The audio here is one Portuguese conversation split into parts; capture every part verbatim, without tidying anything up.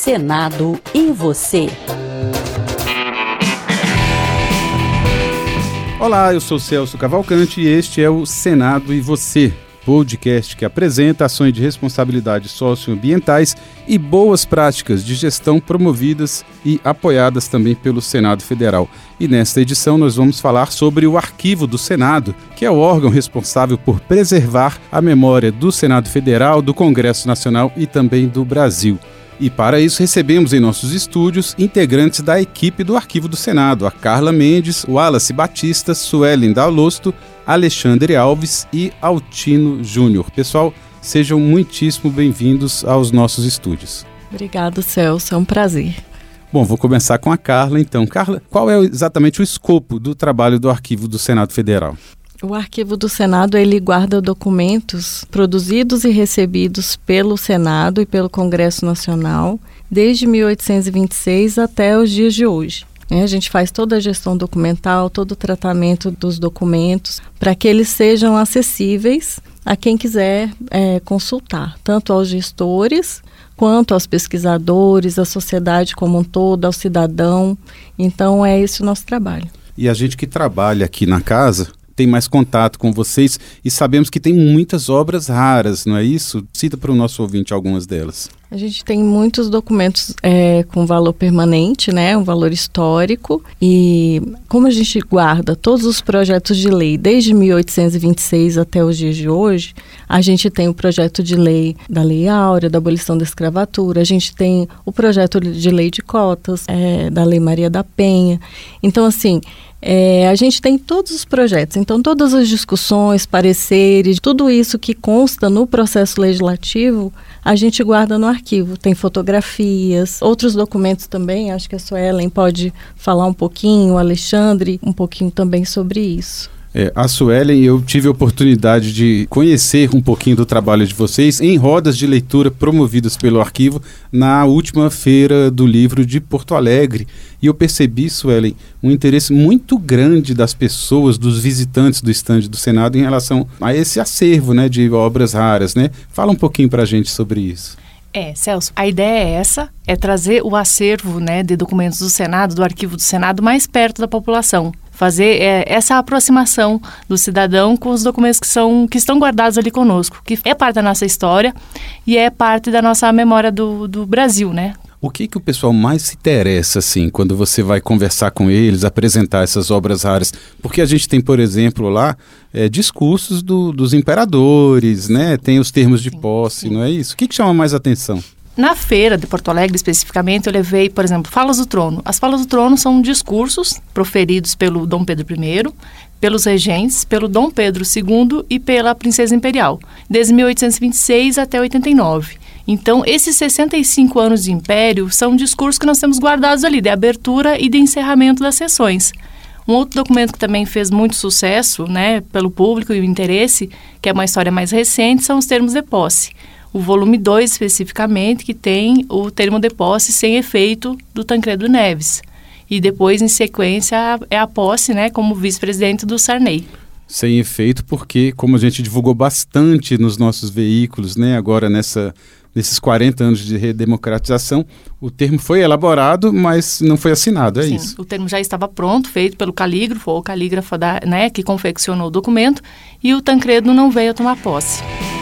Senado e você. Olá, eu sou Celso Cavalcante e este é o Senado e Você, podcast que apresenta ações de responsabilidade socioambientais e boas práticas de gestão promovidas e apoiadas também pelo Senado Federal. E nesta edição nós vamos falar sobre o Arquivo do Senado, que é o órgão responsável por preservar a memória do Senado Federal, do Congresso Nacional e também do Brasil. E para isso recebemos em nossos estúdios integrantes da equipe do Arquivo do Senado, a Carla Mendes, o Wallace Batista, Suelen D'Alosto, Alexandre Alves e Altino Júnior. Pessoal, sejam muitíssimo bem-vindos aos nossos estúdios. Obrigado, Celso, é um prazer. Bom, vou começar com a Carla então. Carla, qual é exatamente o escopo do trabalho do Arquivo do Senado Federal? O Arquivo do Senado, ele guarda documentos produzidos e recebidos pelo Senado e pelo Congresso Nacional desde mil oitocentos e vinte e seis até os dias de hoje. É, a gente faz toda a gestão documental, todo o tratamento dos documentos para que eles sejam acessíveis a quem quiser é, consultar, tanto aos gestores quanto aos pesquisadores, à sociedade como um todo, ao cidadão. Então é esse o nosso trabalho. E a gente que trabalha aqui na casa tem mais contato com vocês e sabemos que tem muitas obras raras, não é isso? Cita para o nosso ouvinte algumas delas. A gente tem muitos documentos é, com valor permanente, né, um valor histórico, e como a gente guarda todos os projetos de lei desde mil oitocentos e vinte e seis até os dias de hoje, a gente tem o projeto de lei da Lei Áurea, da abolição da escravatura, a gente tem o projeto de lei de cotas, é, da Lei Maria da Penha. Então, assim, É, a gente tem todos os projetos, então todas as discussões, pareceres, tudo isso que consta no processo legislativo, a gente guarda no arquivo. Tem fotografias, outros documentos também, acho que a Suelen pode falar um pouquinho, o Alexandre um pouquinho também sobre isso. É, a Suelen, eu tive a oportunidade de conhecer um pouquinho do trabalho de vocês em rodas de leitura promovidas pelo Arquivo na última feira do livro de Porto Alegre. E eu percebi, Suelen, um interesse muito grande das pessoas, dos visitantes do estande do Senado em relação a esse acervo, né, de obras raras, né? Fala um pouquinho para a gente sobre isso. É, Celso, a ideia é essa, é trazer o acervo, né, de documentos do Senado, do Arquivo do Senado, mais perto da população. Fazer é, essa aproximação do cidadão com os documentos que, são, que estão guardados ali conosco, que é parte da nossa história e é parte da nossa memória do, do Brasil, né? O que que o pessoal mais se interessa, assim, quando você vai conversar com eles, apresentar essas obras raras? Porque a gente tem, por exemplo, lá, é, discursos do, dos imperadores, né? Tem os termos de posse, sim, sim. Não é isso? O que que chama mais atenção? Na feira de Porto Alegre, especificamente, eu levei, por exemplo, Falas do Trono. As Falas do Trono são discursos proferidos pelo Dom Pedro I, pelos regentes, pelo Dom Pedro segundo e pela Princesa Imperial, desde mil oitocentos e vinte e seis até oitenta e nove. Então, esses sessenta e cinco anos de império são discursos que nós temos guardados ali, de abertura e de encerramento das sessões. Um outro documento que também fez muito sucesso, né, pelo público e o interesse, que é uma história mais recente, são os termos de posse. O volume dois, especificamente, que tem o termo de posse sem efeito do Tancredo Neves. E depois, em sequência, é a posse, né, como vice-presidente do Sarney. Sem efeito porque, como a gente divulgou bastante nos nossos veículos, né, agora nessa, nesses quarenta anos de redemocratização, o termo foi elaborado, mas não foi assinado, é Sim, isso? O termo já estava pronto, feito pelo calígrafo, ou calígrafo da, né, que confeccionou o documento, e o Tancredo não veio a tomar posse.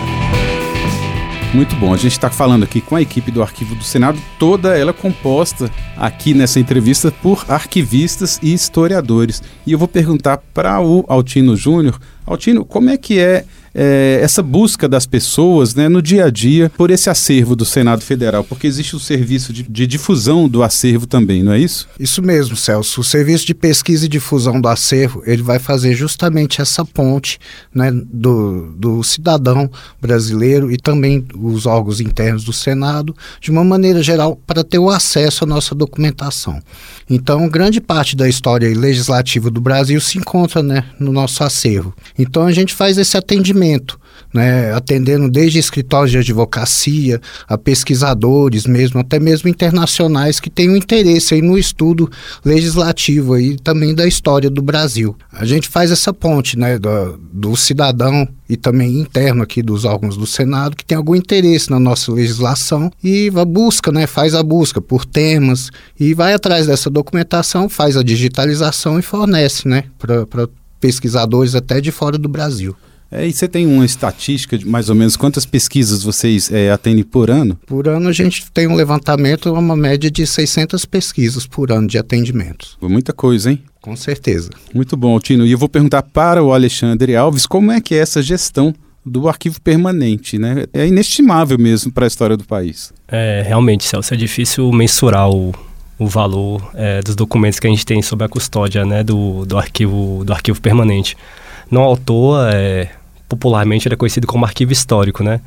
Muito bom, a gente está falando aqui com a equipe do Arquivo do Senado, toda ela composta aqui nessa entrevista por arquivistas e historiadores. E eu vou perguntar para o Altino Júnior, Altino, como é que é, é essa busca das pessoas, né, no dia a dia por esse acervo do Senado Federal? Porque existe o serviço de, de difusão do acervo também, não é isso? Isso mesmo, Celso. O serviço de pesquisa e difusão do acervo, ele vai fazer justamente essa ponte, né, do, do cidadão brasileiro e também os órgãos internos do Senado, de uma maneira geral, para ter o acesso à nossa documentação. Então, grande parte da história legislativa do Brasil se encontra, né, no nosso acervo. Então, a gente faz esse atendimento, né, atendendo desde escritórios de advocacia a pesquisadores mesmo, até mesmo internacionais que têm um interesse aí no estudo legislativo e também da história do Brasil. A gente faz essa ponte, né, do, do cidadão e também interno aqui dos órgãos do Senado que tem algum interesse na nossa legislação e a busca, né, faz a busca por temas e vai atrás dessa documentação, faz a digitalização e fornece, né, para pesquisadores até de fora do Brasil. É, e você tem uma estatística de mais ou menos quantas pesquisas vocês é, atendem por ano? Por ano a gente tem um levantamento, uma média de seiscentas pesquisas por ano de atendimentos. Muita coisa, hein? Com certeza. Muito bom, Tino. E eu vou perguntar para o Alexandre Alves como é que é essa gestão do arquivo permanente, né? É inestimável mesmo para a história do país. É, realmente, Celso, é difícil mensurar o, o valor é, dos documentos que a gente tem sob a custódia, né, do, do, arquivo, do arquivo permanente. Não à toa, é, popularmente ele é conhecido como arquivo histórico, né?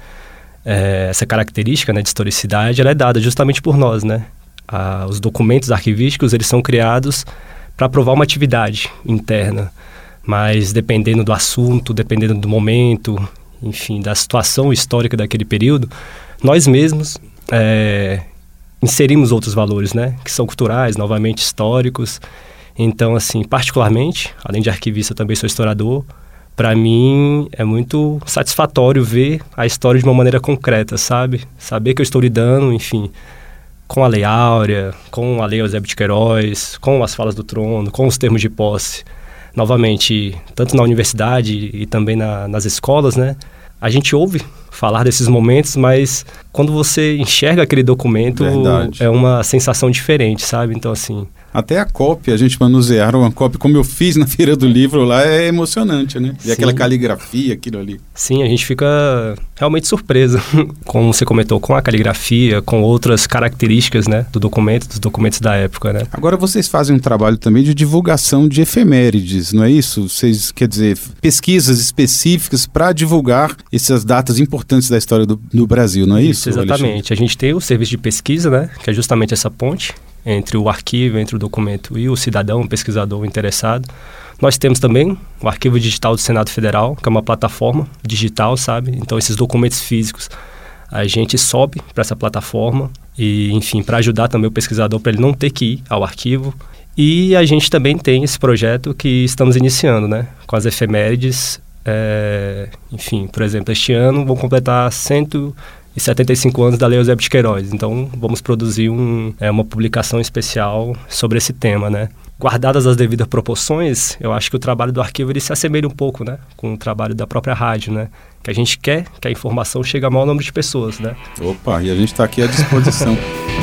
É, essa característica, né, de historicidade, ela é dada justamente por nós, né? Ah, os documentos arquivísticos, eles são criados para provar uma atividade interna, mas dependendo do assunto, dependendo do momento, enfim, da situação histórica daquele período, nós mesmos é, inserimos outros valores, né? Que são culturais, novamente históricos. Então, assim, particularmente, além de arquivista, eu também sou historiador. Para mim, é muito satisfatório ver a história de uma maneira concreta, sabe? Saber que eu estou lidando, enfim, com a Lei Áurea, com a Lei Eusébio de Queiroz, com as falas do trono, com os termos de posse. Novamente, tanto na universidade e também na, nas escolas, né? A gente ouve falar desses momentos, mas quando você enxerga aquele documento, Verdade. É uma sensação diferente, sabe? Então, assim... Até a cópia, a gente manusear uma cópia, como eu fiz na Feira do Livro lá, é emocionante, né? E Sim. aquela caligrafia, aquilo ali. Sim, a gente fica realmente surpreso, como você comentou, com a caligrafia, com outras características, né, do documento, dos documentos da época, né? Agora vocês fazem um trabalho também de divulgação de efemérides, não é isso? Vocês, quer dizer, pesquisas específicas para divulgar essas datas importantes da história do, do Brasil, não é isso? Isso, exatamente. Alexandre? A gente tem o serviço de pesquisa, né, que é justamente essa ponte entre o arquivo, entre o documento e o cidadão, o pesquisador interessado. Nós temos também o Arquivo Digital do Senado Federal, que é uma plataforma digital, sabe? Então, esses documentos físicos a gente sobe para essa plataforma e, enfim, para ajudar também o pesquisador, para ele não ter que ir ao arquivo. E a gente também tem esse projeto que estamos iniciando, né? Com as efemérides. É, enfim, por exemplo, este ano vão completar cento e setenta e cinco anos da Lei Eusébio de Queiroz. Então, vamos produzir um, é, uma publicação especial sobre esse tema, né? Guardadas as devidas proporções, eu acho que o trabalho do arquivo ele se assemelha um pouco, né, com o trabalho da própria rádio, né? Que a gente quer que a informação chegue ao maior número de pessoas, né? Opa, e a gente está aqui à disposição.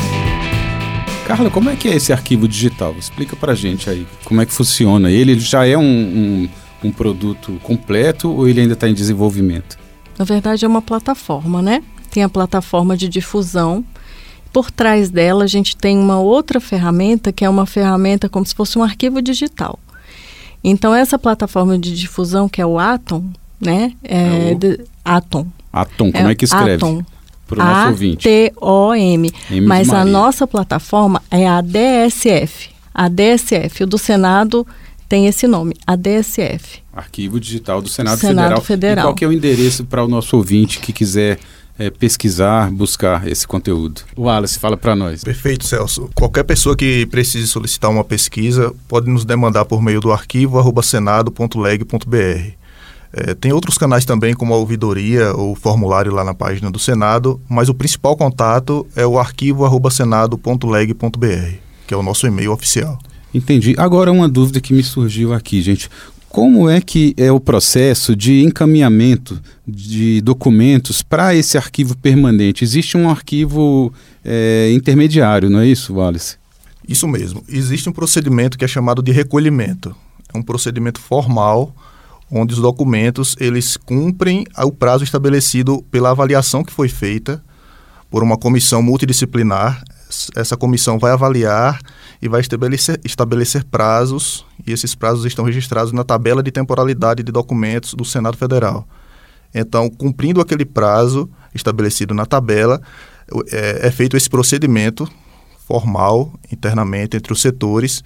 Carla, como é que é esse arquivo digital? Explica pra gente aí, como é que funciona. Ele já é um, um, um produto completo ou ele ainda está em desenvolvimento? Na verdade, é uma plataforma, né? Tem a plataforma de difusão. Por trás dela, a gente tem uma outra ferramenta, que é uma ferramenta como se fosse um arquivo digital. Então, essa plataforma de difusão, que é o Atom, né? É é o... de... Atom. Atom, como é, é que escreve? Atom. Para o nosso ouvinte. A T O M. Mas a nossa plataforma é a D S F. A D S F. O do Senado tem esse nome, a D S F. Arquivo Digital do Senado, Senado Federal. Federal. E qual que é o endereço para o nosso ouvinte que quiser... É, pesquisar, buscar esse conteúdo? O Wallace, fala para nós. Perfeito, Celso. Qualquer pessoa que precise solicitar uma pesquisa pode nos demandar por meio do arquivo arroba senado ponto leg ponto br. É, tem outros canais também, como a ouvidoria ou formulário lá na página do Senado, mas o principal contato é o arquivo arroba senado ponto leg ponto br, que é o nosso e-mail oficial. Entendi. Agora uma dúvida que me surgiu aqui, gente. Como é que é o processo de encaminhamento de documentos para esse arquivo permanente? Existe um arquivo é, intermediário, não é isso, Wallace? Isso mesmo. Existe um procedimento que é chamado de recolhimento. É um procedimento formal onde os documentos eles cumprem o prazo estabelecido pela avaliação que foi feita por uma comissão multidisciplinar. Essa comissão vai avaliar e vai estabelecer, estabelecer prazos, e esses prazos estão registrados na tabela de temporalidade de documentos do Senado Federal. Então, cumprindo aquele prazo estabelecido na tabela, é, é feito esse procedimento formal internamente entre os setores,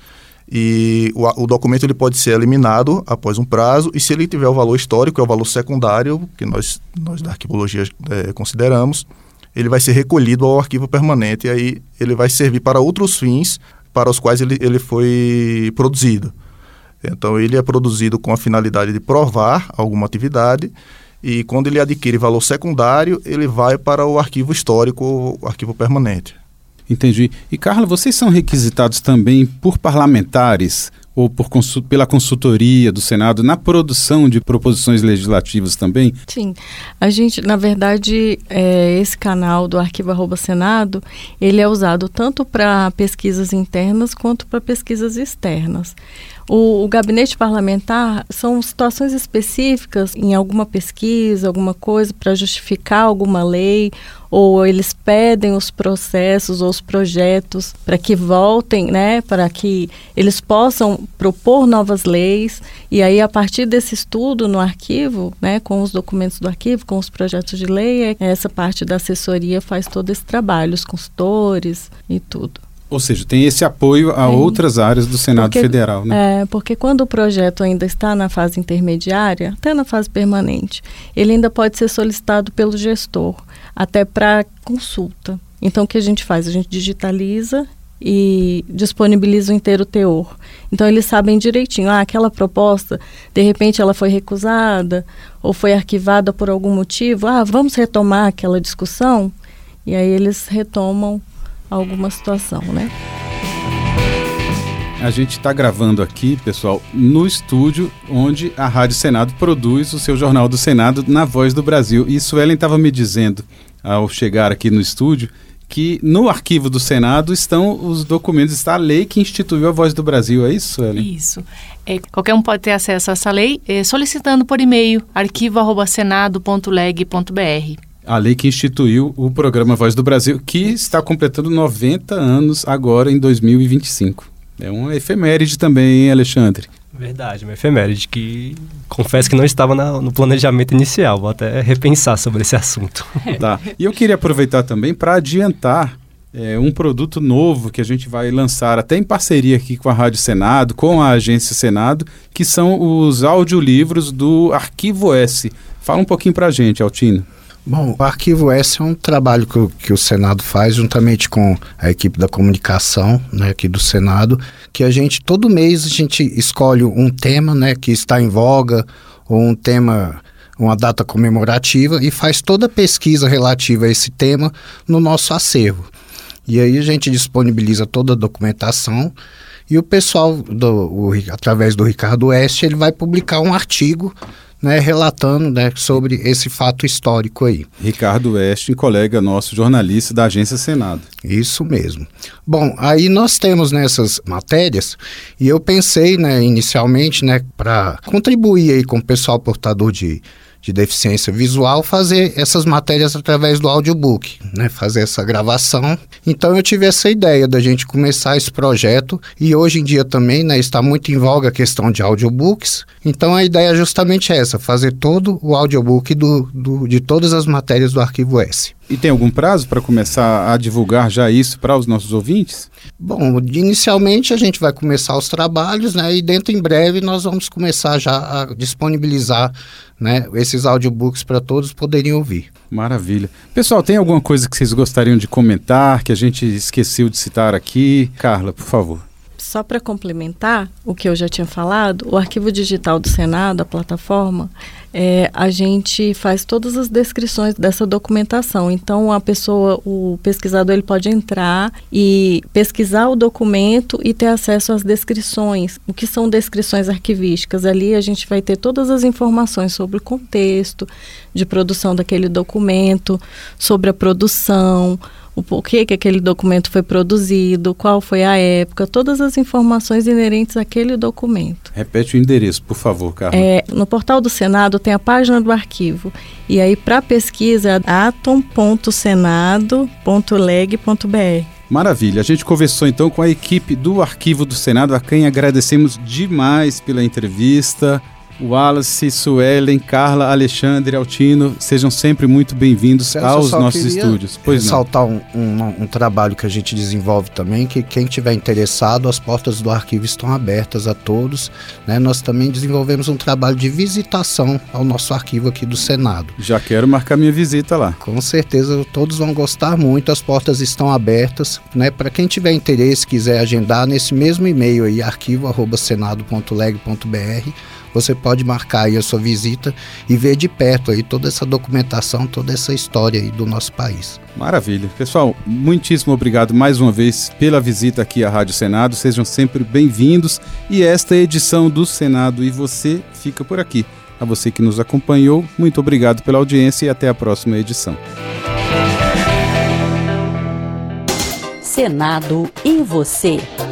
E o, o documento ele pode ser eliminado após um prazo, e se ele tiver o valor histórico, é o valor secundário, que nós, nós da arquivologia é, consideramos, ele vai ser recolhido ao arquivo permanente, e aí ele vai servir para outros fins para os quais ele, ele foi produzido. Então, ele é produzido com a finalidade de provar alguma atividade, e quando ele adquire valor secundário, ele vai para o arquivo histórico, o arquivo permanente. Entendi. E, Carla, vocês são requisitados também por parlamentares ou por consul- pela consultoria do Senado na produção de proposições legislativas também? Sim. A gente, na verdade, é, esse canal do Arquivo Arroba Senado, ele é usado tanto para pesquisas internas quanto para pesquisas externas. O, o gabinete parlamentar são situações específicas em alguma pesquisa, alguma coisa para justificar alguma lei, ou eles pedem os processos ou os projetos para que voltem, né, para que eles possam propor novas leis, e aí a partir desse estudo no arquivo, né, com os documentos do arquivo, com os projetos de lei, essa parte da assessoria faz todo esse trabalho, os consultores e tudo. Ou seja, tem esse apoio a Sim. outras áreas do Senado porque, Federal, né? É, porque quando o projeto ainda está na fase intermediária, até na fase permanente, ele ainda pode ser solicitado pelo gestor, até para consulta. Então, o que a gente faz? A gente digitaliza e disponibiliza o inteiro teor. Então, eles sabem direitinho, ah, aquela proposta, de repente ela foi recusada ou foi arquivada por algum motivo, ah, vamos retomar aquela discussão? E aí eles retomam alguma situação, né? A gente está gravando aqui, pessoal, no estúdio onde a Rádio Senado produz o seu Jornal do Senado na Voz do Brasil. E Suelen estava me dizendo, ao chegar aqui no estúdio, que no arquivo do Senado estão os documentos, está a lei que instituiu a Voz do Brasil. É isso, Suelen? Isso. É, qualquer um pode ter acesso a essa lei é, solicitando por e-mail arquivo arroba senado ponto leg ponto br. A lei que instituiu o programa Voz do Brasil, que está completando noventa anos agora em dois mil e vinte e cinco. É uma efeméride também, hein, Alexandre? Verdade, uma efeméride que confesso que não estava na, no planejamento inicial. Vou até repensar sobre esse assunto. Tá. E eu queria aproveitar também para adiantar é, um produto novo que a gente vai lançar até em parceria aqui com a Rádio Senado, com a Agência Senado, que são os audiolivros do Arquivo S. Fala um pouquinho para a gente, Altino. Bom, o Arquivo S é um trabalho que o, que o Senado faz juntamente com a equipe da comunicação, né, aqui do Senado, que a gente, todo mês, a gente escolhe um tema, né, que está em voga, ou um tema, uma data comemorativa, e faz toda a pesquisa relativa a esse tema no nosso acervo. E aí a gente disponibiliza toda a documentação, e o pessoal, do, o, através do Ricardo Oeste, ele vai publicar um artigo, né, relatando, né, sobre esse fato histórico aí. Ricardo Oeste, colega nosso, jornalista da Agência Senado. Isso mesmo. Bom, aí nós temos nessas matérias, e eu pensei, né, inicialmente, né, para contribuir aí com o pessoal portador de, de deficiência visual, fazer essas matérias através do audiobook, né, fazer essa gravação. Então eu tive essa ideia da gente começar esse projeto, e hoje em dia também, né, está muito em voga a questão de audiobooks. Então a ideia é justamente essa, fazer todo o audiobook do, do, de todas as matérias do Arquivo S. E tem algum prazo para começar a divulgar já isso para os nossos ouvintes? Bom, inicialmente a gente vai começar os trabalhos, né, e dentro em breve nós vamos começar já a disponibilizar, né, esses audiobooks para todos poderem ouvir. Maravilha. Pessoal, tem alguma coisa que vocês gostariam de comentar, que a gente esqueceu de citar aqui? Carla, por favor. Só para complementar o que eu já tinha falado, o arquivo digital do Senado, a plataforma, é, a gente faz todas as descrições dessa documentação. Então, a pessoa, o pesquisador, ele pode entrar e pesquisar o documento e ter acesso às descrições. O que são descrições arquivísticas? Ali a gente vai ter todas as informações sobre o contexto de produção daquele documento, sobre a produção, o porquê que aquele documento foi produzido, qual foi a época, todas as informações inerentes àquele documento. Repete o endereço, por favor, Carla. É, no portal do Senado tem a página do arquivo. E aí, para pesquisa, é atom ponto senado ponto leg ponto br. Maravilha. A gente conversou então com a equipe do Arquivo do Senado, a quem agradecemos demais pela entrevista. Wallace, Suelen, Carla, Alexandre, Altino, sejam sempre muito bem-vindos Celso, aos eu nossos queria estúdios. Pois ressaltar um, um, um trabalho que a gente desenvolve também, que quem tiver interessado, as portas do arquivo estão abertas a todos, né? Nós também desenvolvemos um trabalho de visitação ao nosso arquivo aqui do Senado. Já quero marcar minha visita lá. Com certeza todos vão gostar muito, as portas estão abertas, né? Para quem tiver interesse, quiser agendar, nesse mesmo e-mail aí, arquivo arroba senado ponto leg ponto br, você pode marcar aí a sua visita e ver de perto aí toda essa documentação, toda essa história aí do nosso país. Maravilha. Pessoal, muitíssimo obrigado mais uma vez pela visita aqui à Rádio Senado. Sejam sempre bem-vindos. E esta edição do Senado e Você fica por aqui. A você que nos acompanhou, muito obrigado pela audiência e até a próxima edição. Senado e Você.